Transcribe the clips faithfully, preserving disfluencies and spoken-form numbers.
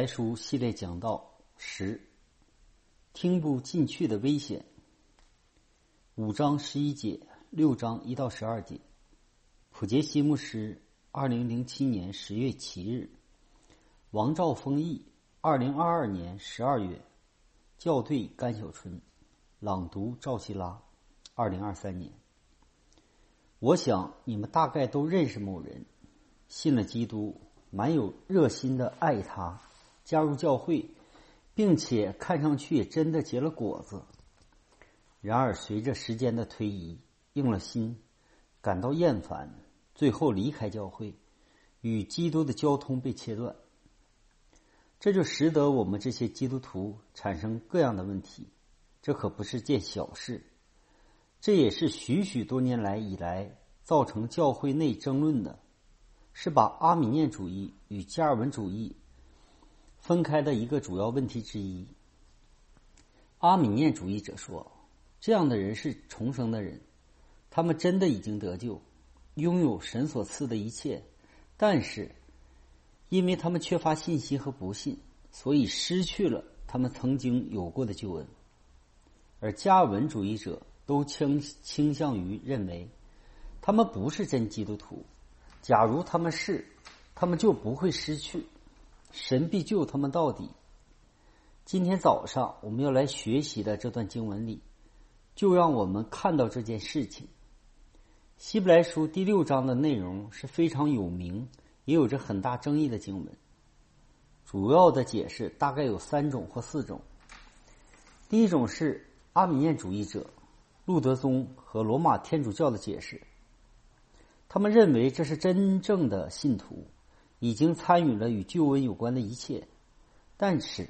书系列讲道十，听不进去的危险。五章十一节，六章一到十二节。普杰西牧师，二零零七年十月七日。王兆丰译，二零二二年十二月。校对甘小春，朗读赵希拉，二零二三年。我想你们大概都认识某人，信了基督，蛮有热心的爱他，加入教会，并且看上去也真的结了果子。然而随着时间的推移，硬了心，感到厌烦，最后离开教会，与基督的交通被切断。这就使得我们这些基督徒产生各样的问题，这可不是件小事。这也是许许多年来以来造成教会内争论的，是把阿米念主义与加尔文主义分开的一个主要问题之一。阿米念主义者说，这样的人是重生的人，他们真的已经得救，拥有神所赐的一切，但是因为他们缺乏信心和不信，所以失去了他们曾经有过的救恩。而加尔文主义者都倾倾向于认为他们不是真基督徒，假如他们是，他们就不会失去，神必救他们到底。今天早上我们要来学习的这段经文里，就让我们看到这件事情。希伯来书第六章的内容是非常有名，也有着很大争议的经文。主要的解释大概有三种或四种。第一种是阿米念主义者、路德宗和罗马天主教的解释。他们认为这是真正的信徒，已经参与了与救恩有关的一切，但是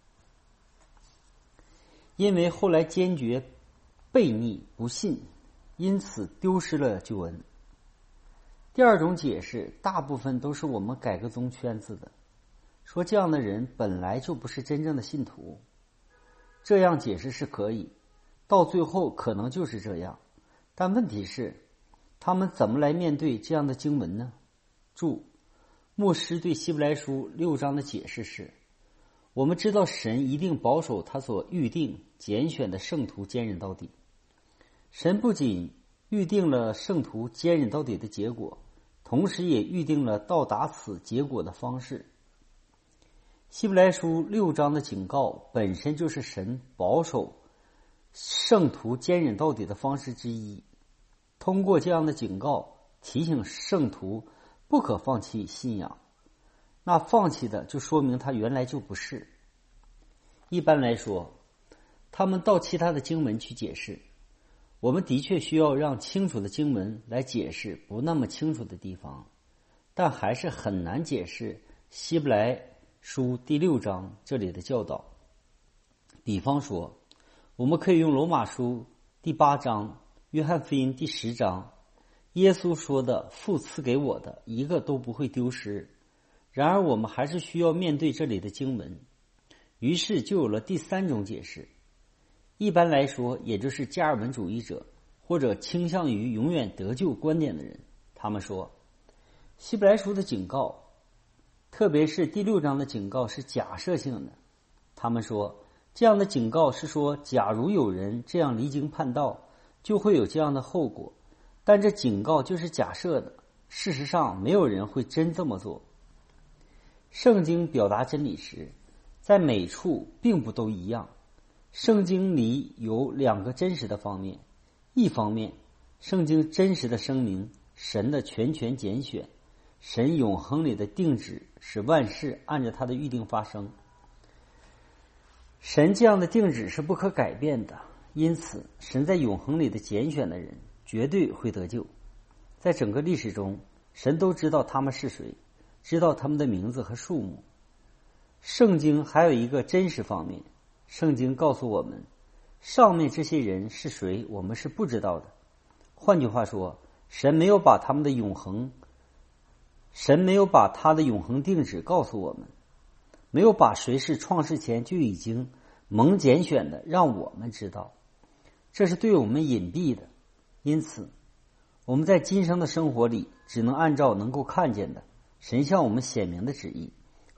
因为后来坚决悖逆不信，因此丢失了救恩。第二种解释大部分都是我们改革宗圈子的，说这样的人本来就不是真正的信徒。这样解释是可以，到最后可能就是这样，但问题是他们怎么来面对这样的经文呢？注：牧师对希伯来书六章的解释是，我们知道神一定保守他所预定拣选的圣徒坚忍到底。神不仅预定了圣徒坚忍到底的结果，同时也预定了到达此结果的方式。希伯来书六章的警告本身就是神保守圣徒坚忍到底的方式之一。通过这样的警告，提醒圣徒不可放弃信仰，那放弃的就说明他原来就不是。一般来说，他们到其他的经文去解释，我们的确需要让清楚的经文来解释不那么清楚的地方，但还是很难解释希伯来书第六章这里的教导。比方说，我们可以用罗马书第八章、约翰福音第十章，耶稣说的父赐给我的一个都不会丢失。然而我们还是需要面对这里的经文，于是就有了第三种解释。一般来说，也就是加尔文主义者或者倾向于永远得救观点的人，他们说希伯来书的警告，特别是第六章的警告是假设性的。他们说这样的警告是说，假如有人这样离经叛道，就会有这样的后果，但这警告就是假设的，事实上没有人会真这么做。圣经表达真理时，在每处并不都一样。圣经里有两个真实的方面，一方面，圣经真实的声明神的全权拣选，神永恒里的定旨使万事按照他的预定发生。神这样的定旨是不可改变的，因此神在永恒里的拣选的人绝对会得救。在整个历史中，神都知道他们是谁，知道他们的名字和数目。圣经还有一个真实方面，圣经告诉我们上面这些人是谁，我们是不知道的。换句话说，神没有把他们的永恒神没有把他的永恒定旨告诉我们，没有把谁是创世前就已经蒙拣选的让我们知道，这是对我们隐蔽的。因此我们在今生的生活里只能按照能够看见的神向我们显明的旨意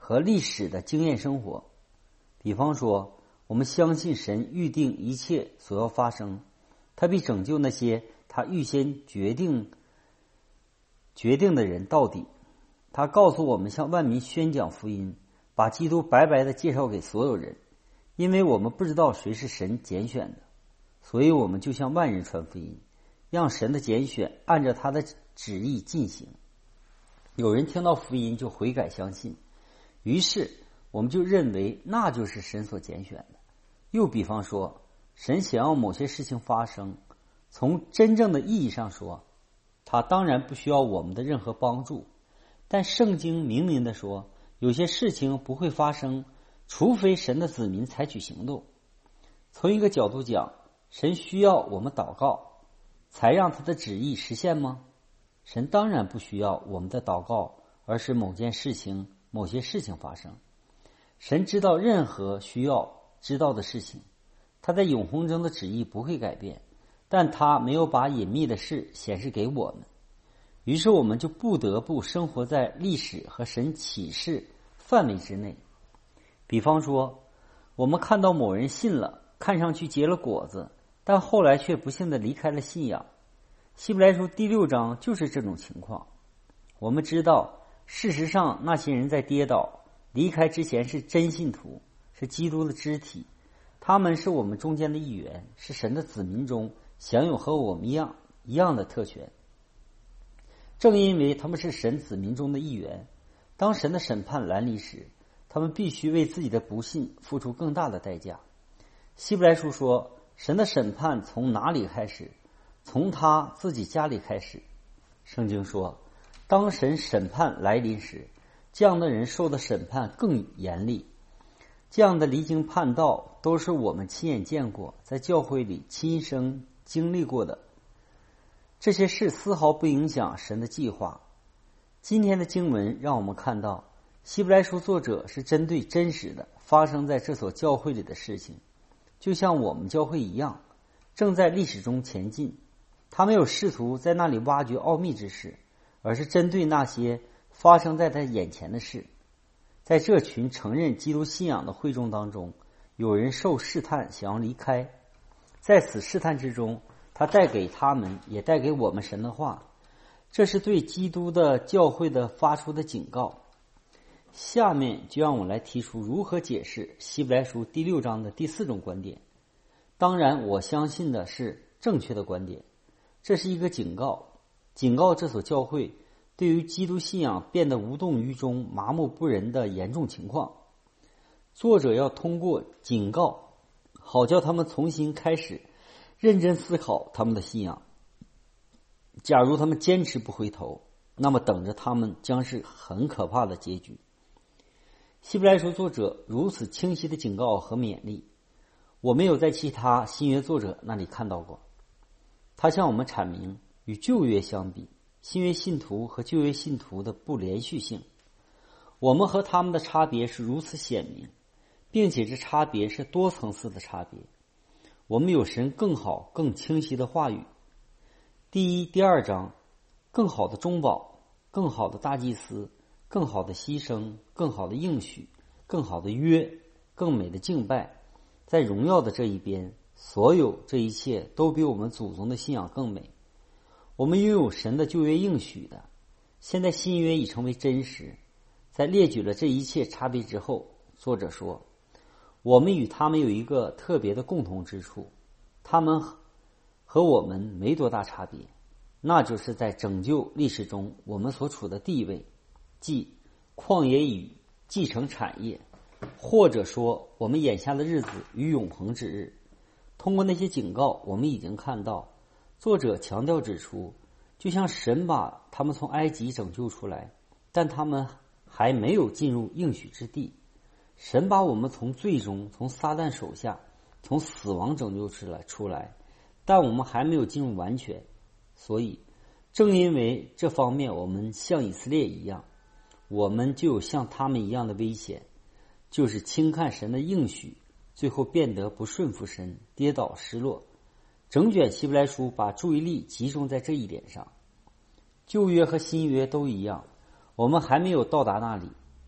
和历史的经验生活。比方说，我们相信神预定一切所要发生，他必拯救那些他预先决定决定的人到底。他告诉我们向万民宣讲福音，把基督白白的介绍给所有人。因为我们不知道谁是神拣选的，所以我们就向万人传福音，让神的拣选按照他的旨意进行。有人听到福音就悔改相信，于是我们就认为那就是神所拣选的。又比方说，神想要某些事情发生，从真正的意义上说，他当然不需要我们的任何帮助，但圣经明明的说，有些事情不会发生，除非神的子民采取行动。从一个角度讲，神需要我们祷告才让他的旨意实现吗？神当然不需要我们的祷告，而是某件事情某些事情发生。神知道任何需要知道的事情，他在永恒中的旨意不会改变，但他没有把隐秘的事显示给我们，于是我们就不得不生活在历史和神启示范围之内。比方说，我们看到某人信了，看上去结了果子，但后来却不幸地离开了信仰。希伯来书第六章就是这种情况。我们知道，事实上那些人在跌倒离开之前是真信徒，是基督的肢体，他们是我们中间的一员，是神的子民中享有和我们一样一样的特权。正因为他们是神子民中的一员，当神的审判来临时，他们必须为自己的不信付出更大的代价。希伯来书说，神的审判从哪里开始？从他自己家里开始。圣经说，当神审判来临时，这样的人受的审判更严厉。这样的离经叛道都是我们亲眼见过，在教会里亲身经历过的。这些事丝毫不影响神的计划。今天的经文让我们看到，希伯来书作者是针对真实的发生在这所教会里的事情，就像我们教会一样，正在历史中前进。他没有试图在那里挖掘奥秘之事，而是针对那些发生在他眼前的事。在这群承认基督信仰的会众当中，有人受试探想要离开，在此试探之中，他带给他们也带给我们神的话，这是对基督的教会的发出的警告。下面就让我来提出如何解释希伯来书第六章的第四种观点。当然我相信的是正确的观点，这是一个警告，警告这所教会对于基督信仰变得无动于衷、麻木不仁的严重情况。作者要通过警告，好叫他们重新开始认真思考他们的信仰。假如他们坚持不回头，那么等着他们将是很可怕的结局。希伯来书作者如此清晰的警告和勉励，我没有在其他新约作者那里看到过。他向我们阐明，与旧约相比，新约信徒和旧约信徒的不连续性，我们和他们的差别是如此显明，并且这差别是多层次的差别。我们有神更好更清晰的话语。第一、第二章，更好的中保，更好的大祭司，更好的牺牲，更好的应许，更好的约，更美的敬拜。在荣耀的这一边，所有这一切都比我们祖宗的信仰更美。我们拥有神的旧约应许的，现在新约已成为真实。在列举了这一切差别之后，作者说，我们与他们有一个特别的共同之处，他们和我们没多大差别，那就是在拯救历史中我们所处的地位，即旷野与继承产业，或者说我们眼下的日子与永恒之日。通过那些警告，我们已经看到，作者强调指出，就像神把他们从埃及拯救出来，但他们还没有进入应许之地。神把我们从罪中，从撒旦手下，从死亡拯救出来出来，但我们还没有进入完全。所以正因为这方面我们像以色列一样，我们就有像他们一样的危险，就是轻看神的应许，最后变得不顺服神，跌倒失落。整卷希伯来书把注意力集中在这一点上。旧约和新约都一样，我们还没有到达那里，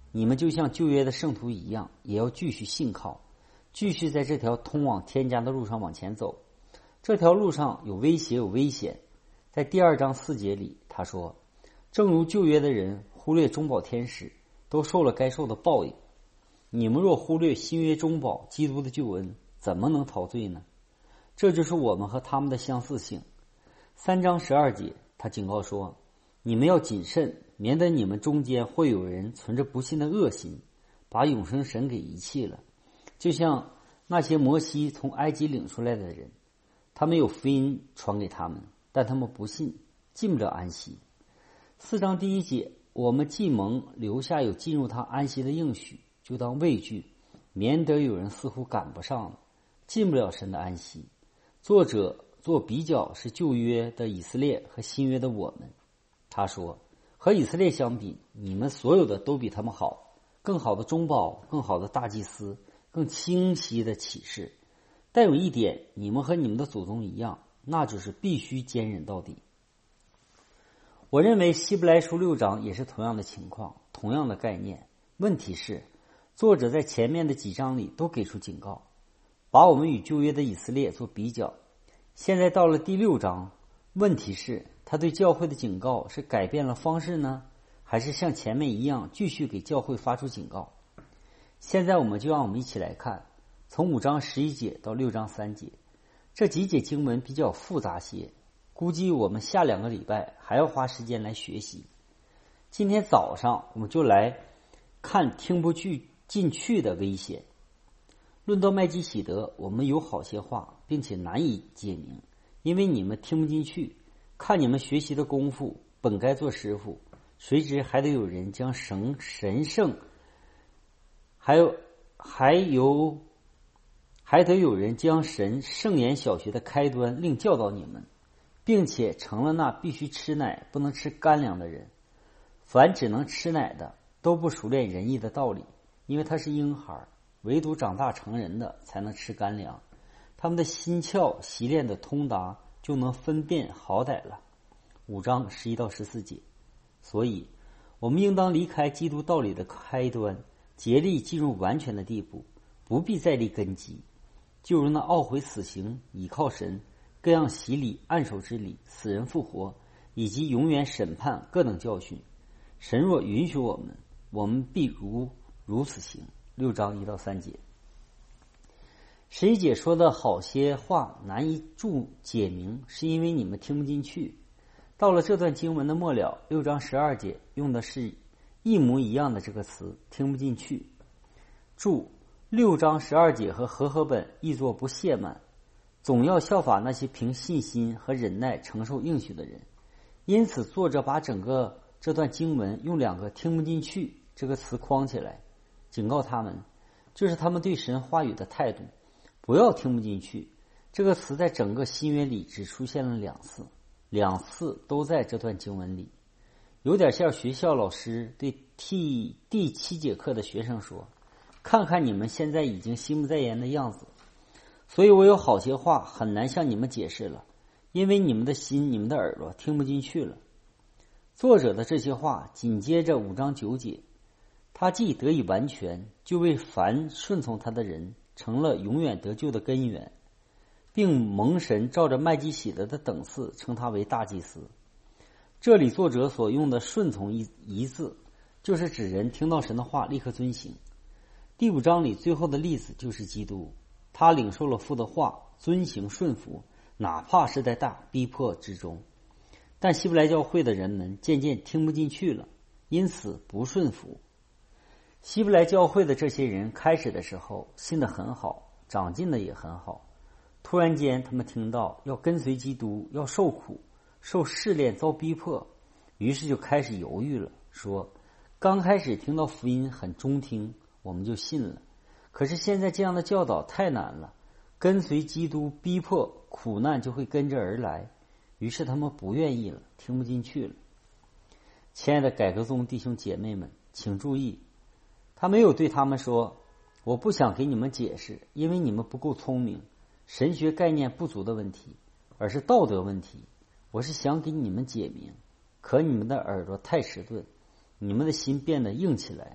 你们就像旧约的圣徒一样，也要继续信靠，继续在这条通往天家的路上往前走。这条路上有威胁，有危险。在第二章四节里，他说，正如旧约的人忽略中保天使，都受了该受的报应，你们若忽略新约中保基督的救恩，怎么能逃罪呢？这就是我们和他们的相似性。三章十二节，他警告说，你们要谨慎，免得你们中间会有人存着不信的恶心，把永生神给遗弃了。就像那些摩西从埃及领出来的人，他们有福音传给他们，但他们不信，进不了安息。四章第一节，我们既蒙留下有进入他安息的应许，就当畏惧，免得有人似乎赶不上了，进不了神的安息。作者做比较是旧约的以色列和新约的我们。他说，和以色列相比，你们所有的都比他们好，更好的中保，更好的大祭司，更清晰的启示。但有一点，你们和你们的祖宗一样，那就是必须坚忍到底。我认为希伯来书六章也是同样的情况，同样的概念。问题是，作者在前面的几章里都给出警告，把我们与旧约的以色列做比较。现在到了第六章，问题是他对教会的警告是改变了方式呢，还是像前面一样继续给教会发出警告？现在我们就让我们一起来看，从五章十一节到六章三节，这几节经文比较复杂些，估计我们下两个礼拜还要花时间来学习。今天早上我们就来看听不进去的危险。论到麦基洗德，我们有好些话，并且难以解明，因为你们听不进去。看你们学习的功夫，本该做师傅，谁知还得有人将神神圣，还有还有还得有人将神圣言小学的开端另教导你们，并且成了那必须吃奶不能吃干粮的人。凡只能吃奶的，都不熟练仁义的道理，因为他是婴孩，唯独长大成人的才能吃干粮。他们的心窍习练的通达，就能分辨好歹了。五章十一到十四节。所以我们应当离开基督道理的开端，竭力进入完全的地步，不必再立根基。就如那懊悔死刑，倚靠神，各样洗礼、按手之礼、死人复活，以及永远审判各等教训。神若允许我们，我们必如如此行。六章一到三节。十一节说的好些话难以注解明，是因为你们听不进去。到了这段经文的末了，六章十二节用的是一模一样的这个词，听不进去。注：六章十二节和和合本译作不懈慢，总要效法那些凭信心和忍耐承受应许的人。因此作者把整个这段经文用两个听不进去这个词框起来，警告他们，就是他们对神话语的态度。不要听不进去，这个词在整个新约里只出现了两次，两次都在这段经文里。有点像学校老师对第第七节课的学生说，看看你们现在已经心不在焉的样子，所以我有好些话很难向你们解释了，因为你们的心、你们的耳朵听不进去了。作者的这些话紧接着五章九节，他既得以完全，就为凡顺从他的人成了永远得救的根源，并蒙神照着麦基洗德的等次称他为大祭司。这里作者所用的顺从一一字，就是指人听到神的话立刻遵行。第五章里最后的例子就是基督，他领受了父的话，遵行顺服，哪怕是在大逼迫之中。但希伯来教会的人们渐渐听不进去了，因此不顺服。希伯来教会的这些人开始的时候信得很好，长进的也很好，突然间他们听到要跟随基督，要受苦，受试炼，遭逼迫，于是就开始犹豫了，说刚开始听到福音很中听，我们就信了，可是现在这样的教导太难了，跟随基督逼迫，苦难就会跟着而来，于是他们不愿意了，听不进去了。亲爱的改革宗弟兄姐妹们，请注意，他没有对他们说，我不想给你们解释，因为你们不够聪明，神学概念不足的问题，而是道德问题。我是想给你们解明，可你们的耳朵太迟钝，你们的心变得硬起来，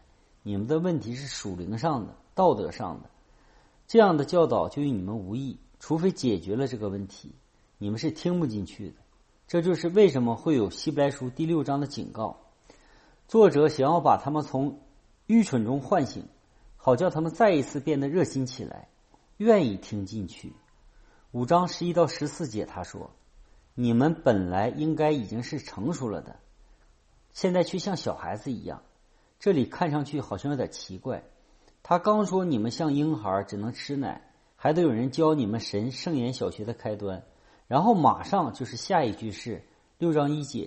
你们的问题是属灵上的、道德上的，这样的教导就与你们无益，除非解决了这个问题，你们是听不进去的。这就是为什么会有希伯来书第六章的警告，作者想要把他们从愚蠢中唤醒，好叫他们再一次变得热心起来，愿意听进去。五章十一到十四节他说，你们本来应该已经是成熟了的，现在却像小孩子一样。这里看上去好像有点奇怪，他刚说你们像婴孩只能吃奶，还得有人教你们神圣言小学的开端，然后马上就是下一句是六章一节，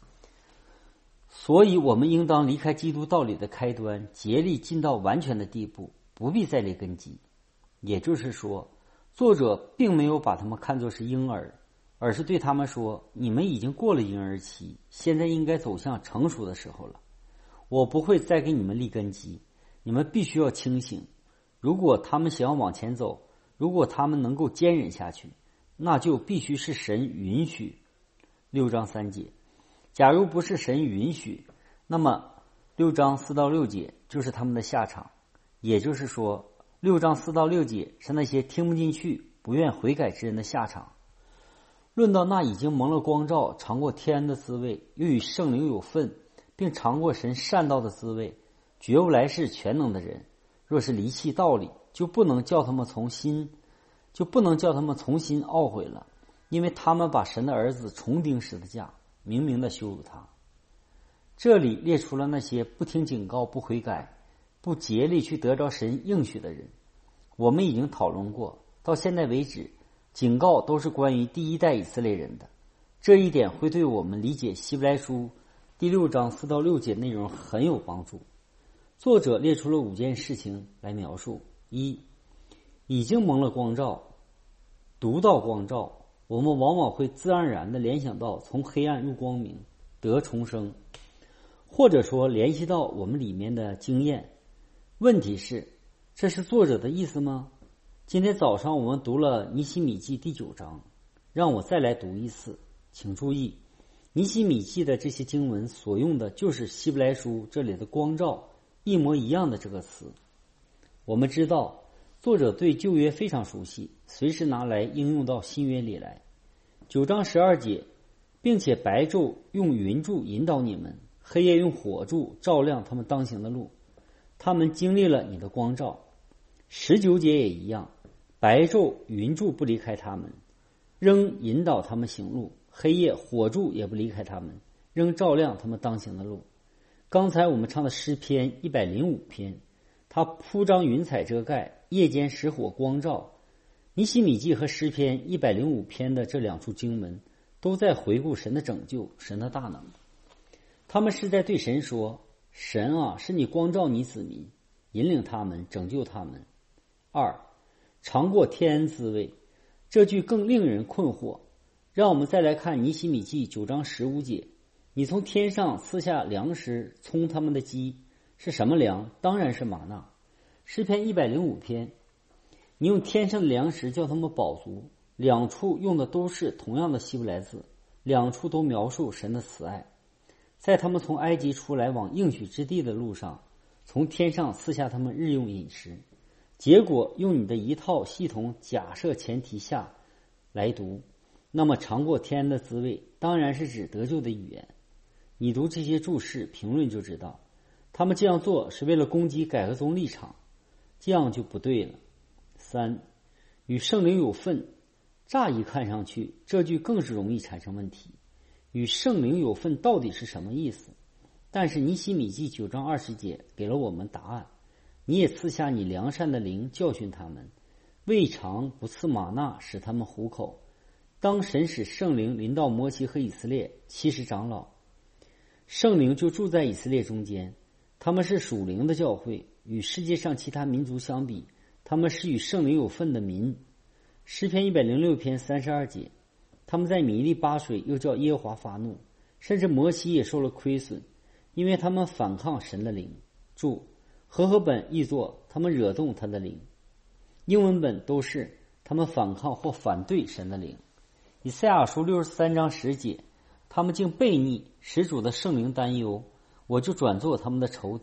所以我们应当离开基督道理的开端，竭力进到完全的地步，不必再立根基。也就是说，作者并没有把他们看作是婴儿，而是对他们说，你们已经过了婴儿期，现在应该走向成熟的时候了。我不会再给你们立根基，你们必须要清醒。如果他们想要往前走，如果他们能够坚忍下去，那就必须是神允许。六章三节，假如不是神允许，那么六章四到六节就是他们的下场。也就是说，六章四到六节是那些听不进去、不愿悔改之人的下场。论到那已经蒙了光照、尝过天恩的滋味，又与圣灵有份，并尝过神善道的滋味，绝无来世全能的人，若是离弃道理，就不能叫他们从心，就不能叫他们重新懊悔了，因为他们把神的儿子重钉十字架，明明的羞辱他。这里列出了那些不听警告、不悔改、不竭力去得着神应许的人。我们已经讨论过，到现在为止，警告都是关于第一代以色列人的，这一点会对我们理解希伯来书第六章四到六节内容很有帮助。作者列出了五件事情来描述：一，已经蒙了光照。读到光照，我们往往会自然而然地联想到从黑暗入光明，得重生，或者说联系到我们里面的经验。问题是，这是作者的意思吗？今天早上我们读了尼希米记第九章，让我再来读一次。请注意，尼希米记的这些经文所用的就是希伯来书这里的光照一模一样的这个词。我们知道作者对旧约非常熟悉，随时拿来应用到新约里来。九章十二节，并且白昼用云柱引导你们，黑夜用火柱照亮他们当行的路，他们经历了你的光照。十九节也一样，白昼云柱不离开他们，仍引导他们行路，黑夜火柱也不离开他们，仍照亮他们当行的路。刚才我们唱的诗篇一百零五篇，它铺张云彩遮盖，夜间使火光照。尼希米记和诗篇一百零五篇的这两处经文都在回顾神的拯救，神的大能。他们是在对神说，神啊，是你光照你子民，引领他们，拯救他们。二，尝过天恩滋味，这句更令人困惑。让我们再来看尼希米记九章十五节，你从天上赐下粮食充他们的饥，是什么粮？当然是玛纳。诗篇一百零五篇，你用天上的粮食叫他们饱足。两处用的都是同样的希伯来字，两处都描述神的慈爱。在他们从埃及出来往应许之地的路上，从天上赐下他们日用饮食。结果用你的一套系统假设前提下来读，那么尝过天恩的滋味当然是指得救的语言。你读这些注释评论就知道，他们这样做是为了攻击改革宗立场，这样就不对了。三，与圣灵有份，乍一看上去这句更是容易产生问题。与圣灵有份到底是什么意思？但是尼希米记九章二十节给了我们答案。你也赐下你良善的灵教训他们，未尝不赐玛纳使他们糊口。当神使圣灵临到摩西和以色列七十长老，圣灵就住在以色列中间，他们是属灵的教会，与世界上其他民族相比，他们是与圣灵有份的民。诗篇一百零六篇三十二节，他们在米利巴水又叫耶和华发怒，甚至摩西也受了亏损，因为他们反抗神的灵。注和合本译作他们惹动他的灵，英文本都是他们反抗或反对神的灵。以赛亚书六十三章十节，他们竟悖逆，使主的圣灵担忧，我就转作他们的仇敌。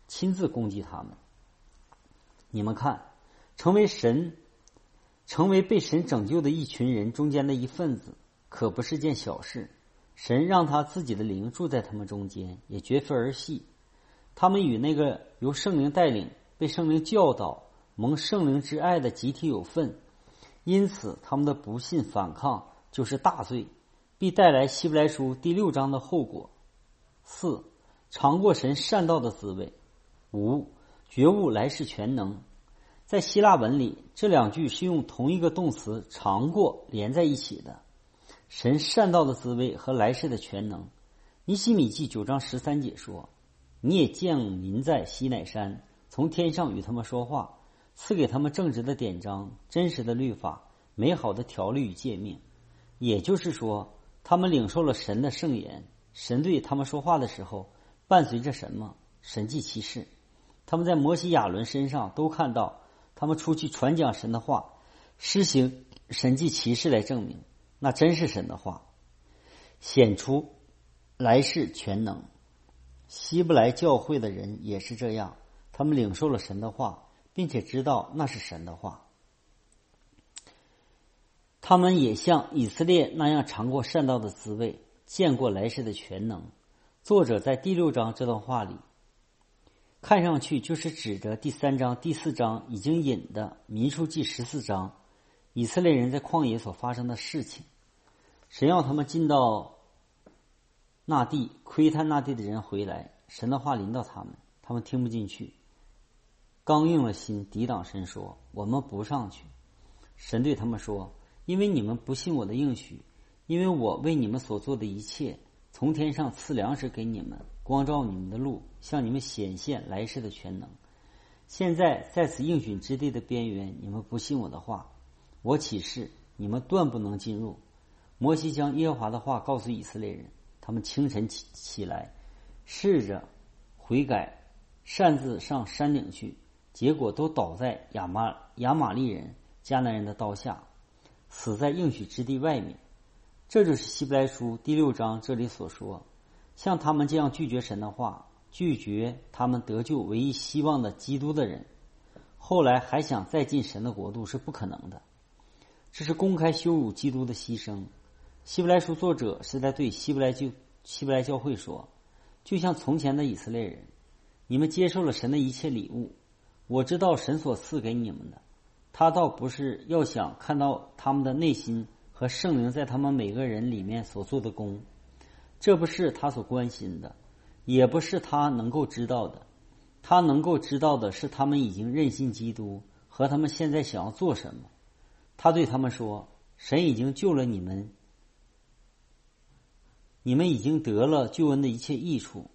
亲自攻击他们。你们看，成为神成为被神拯救的一群人中间的一份子，可不是件小事。神让他自己的灵住在他们中间，也绝非儿戏。他们与那个由圣灵带领、被圣灵教导、蒙圣灵之爱的集体有份，因此他们的不信反抗就是大罪，必带来希伯来书第六章的后果。四、尝过神善道的滋味。五、觉悟来世全能。在希腊文里，这两句是用同一个动词尝过连在一起的。神善道的滋味和来世的全能。尼希米记九章十三节说，你也降临在西乃山，从天上与他们说话，赐给他们正直的典章、真实的律法、美好的条例与诫命。也就是说，他们领受了神的圣言。神对他们说话的时候伴随着什么？神迹奇事。他们在摩西亚伦身上都看到，他们出去传讲神的话，施行神迹奇事来证明那真是神的话，显出来世全能。希伯来教会的人也是这样，他们领受了神的话，并且知道那是神的话。他们也像以色列那样尝过善道的滋味，见过来世的全能。作者在第六章这段话里，看上去就是指着第三章、第四章已经引的民数记十四章以色列人在旷野所发生的事情。神要他们进到那地，窥探那地的人回来，神的话临到他们，他们听不进去，刚硬了心，抵挡神说，我们不上去。神对他们说，因为你们不信我的应许，因为我为你们所做的一切，从天上赐粮食给你们，光照你们的路，向你们显现来世的全能。现在在此应许之地的边缘，你们不信我的话，我起誓你们断不能进入。摩西将耶和华的话告诉以色列人，他们清晨起起来，试着悔改，擅自上山顶去，结果都倒在亚玛亚玛利人、迦南人的刀下，死在应许之地外面。这就是希伯来书第六章这里所说，像他们这样拒绝神的话，拒绝他们得救唯一希望的基督的人，后来还想再进神的国度是不可能的。这是公开羞辱基督的牺牲。希伯来书作者是在对希伯来教希伯来教会说，就像从前的以色列人，你们接受了神的一切礼物，我知道神所赐给你们的，他倒不是要想看到他们的内心和圣灵在他们每个人里面所做的功，这不是他所关心的，也不是他能够知道的。他能够知道的是他们已经认信基督和他们现在想要做什么。他对他们说，神已经救了你们，你们已经得了救恩的一切益处，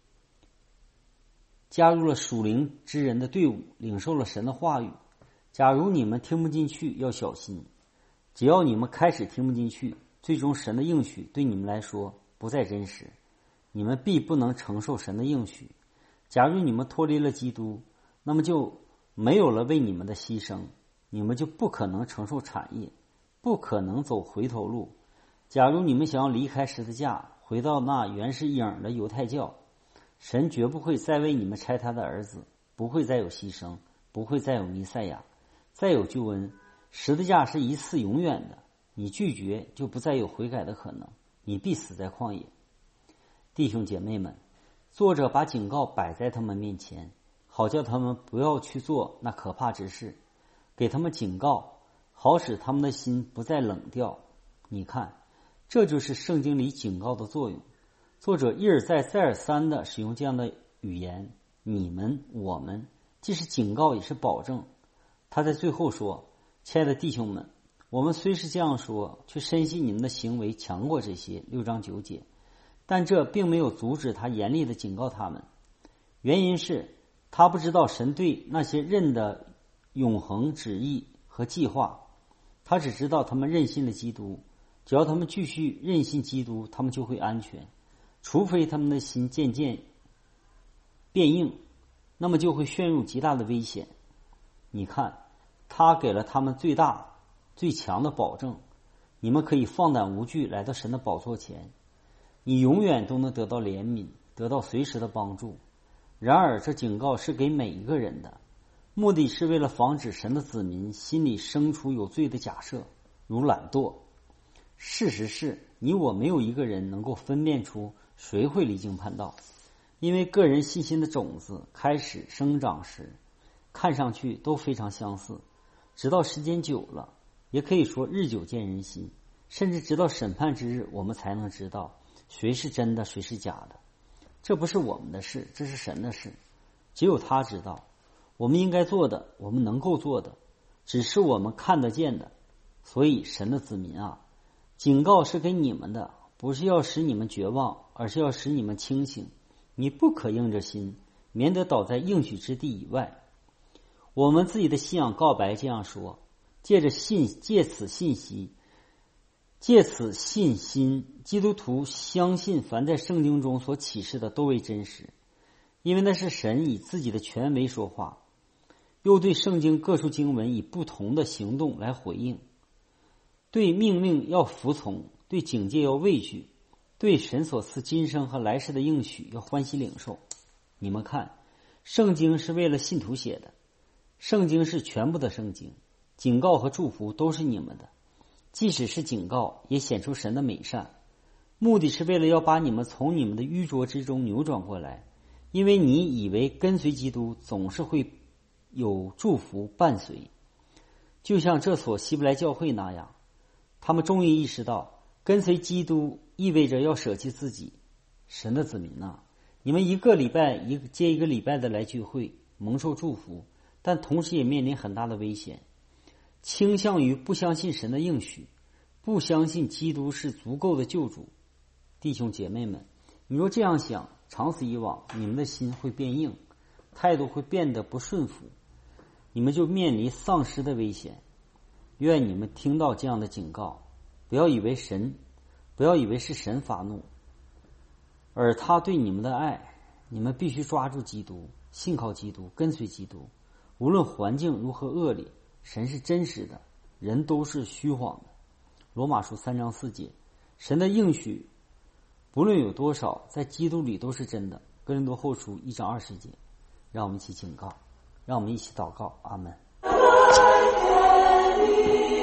加入了属灵之人的队伍，领受了神的话语。假如你们听不进去，要小心。只要你们开始听不进去，最终神的应许对你们来说不再真实，你们必不能承受神的应许。假如你们脱离了基督，那么就没有了为你们的牺牲，你们就不可能承受产业，不可能走回头路。假如你们想要离开十字架，回到那原是影的犹太教，神绝不会再为你们差他的儿子，不会再有牺牲，不会再有弥赛亚，再有救恩。十字架是一次永远的，你拒绝就不再有悔改的可能，你必死在旷野。弟兄姐妹们，作者把警告摆在他们面前，好叫他们不要去做那可怕之事，给他们警告，好使他们的心不再冷掉。你看，这就是圣经里警告的作用。作者一而再再而三地使用这样的语言，你们我们，既是警告也是保证。他在最后说，亲爱的弟兄们，我们虽是这样说，却深信你们的行为强过这些，六章九节，但这并没有阻止他严厉地警告他们。原因是他不知道神对那些人的永恒旨意和计划，他只知道他们认信了基督，只要他们继续认信基督，他们就会安全，除非他们的心渐渐变硬，那么就会陷入极大的危险。你看，他给了他们最大最强的保证，你们可以放胆无惧来到神的宝座前，你永远都能得到怜悯，得到随时的帮助。 然而这警告是给每一个人的，目的是为了防止神的子民心里生出有罪的假设，如懒惰。事实是你我没有一个人能够分辨出谁会离经叛道，因为个人信心的种子开始生长时看上去都非常相似，直到时间久了，也可以说日久见人心，甚至直到审判之日，我们才能知道谁是真的谁是假的。这不是我们的事，这是神的事，只有他知道我们应该做的，我们能够做的，只是我们看得见的。所以神的子民啊，警告是给你们的，不是要使你们绝望，而是要使你们清醒。你不可硬着心，免得倒在应许之地以外。我们自己的信仰告白这样说，借着信借此信息借此信心，基督徒相信凡在圣经中所启示的都为真实，因为那是神以自己的权威说话，又对圣经各处经文以不同的行动来回应。对命令要服从，对警戒要畏惧，对神所赐今生和来世的应许要欢喜领受。你们看，圣经是为了信徒写的，圣经是全部的圣经，警告和祝福都是你们的。即使是警告，也显出神的美善，目的是为了要把你们从你们的愚拙之中扭转过来，因为你以为跟随基督总是会有祝福伴随，就像这所希伯来教会那样，他们终于意识到跟随基督意味着要舍弃自己。神的子民啊，你们一个礼拜一个接一个礼拜的来聚会，蒙受祝福，但同时也面临很大的危险，倾向于不相信神的应许，不相信基督是足够的救主。弟兄姐妹们，你若这样想，长此以往，你们的心会变硬，态度会变得不顺服，你们就面临丧失的危险。愿你们听到这样的警告，不要以为神不要以为是神发怒，而他对你们的爱，你们必须抓住基督，信靠基督，跟随基督。无论环境如何恶劣，神是真实的，人都是虚晃的。罗马书三章四节，神的应许不论有多少，在基督里都是真的。哥林多后书一章二十节。让我们一起警告，让我们一起祷告，阿们。